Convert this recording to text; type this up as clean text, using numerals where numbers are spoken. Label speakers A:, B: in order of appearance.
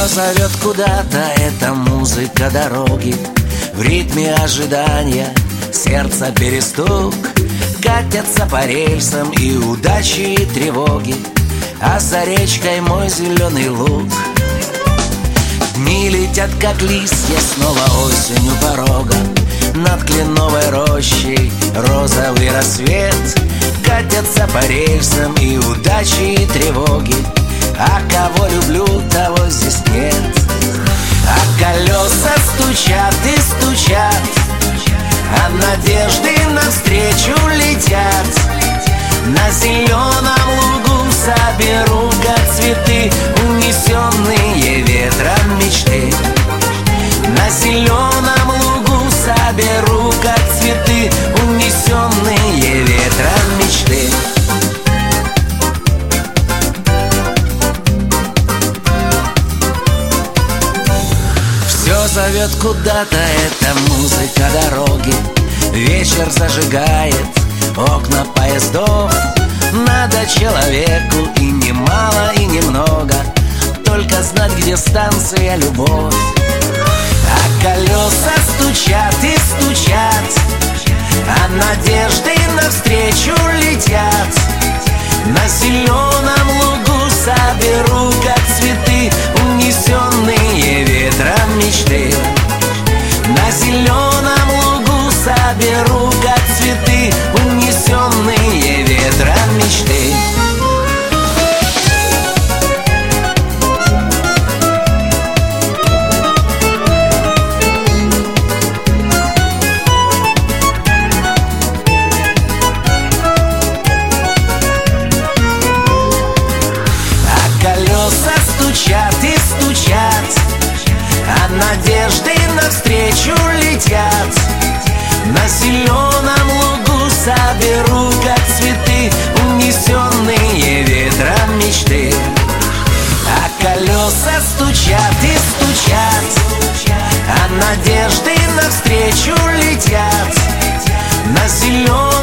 A: Все зовет куда-то эта музыка дороги. В ритме ожидания сердца перестук. Катятся по рельсам и удачи, и тревоги, а за речкой мой зеленый луг. Дни летят, как листья, снова осень у порога. Над кленовой рощей розовый рассвет. Катятся по рельсам и удачи, и тревоги, а кого люблю, того здесь нет. А колеса стучат и стучат, а надежды навстречу летят. На зеленом лугу соберу, как цветы, унесенные ветром мечты. На зеленом лугу соберу, как цветы, унесенные ветром мечты. Все зовет куда-то эта музыка дороги. Вечер зажигает окна поездов. Надо человеку и немало, и немного, только знать, где станция любовь. А колеса стучат и стучат, а надежды навстречу летят. На зеленом лугу соберу, как цветы, унесенные ветром мечты. На зеленом лугу соберу, как цветы, унесенные ветром мечты. Колеса стучат и стучат, а надежды навстречу летят. На зеленом лугу соберу, как цветы, унесенные ветром мечты. А колеса стучат и стучат, а надежды навстречу летят. На зеленом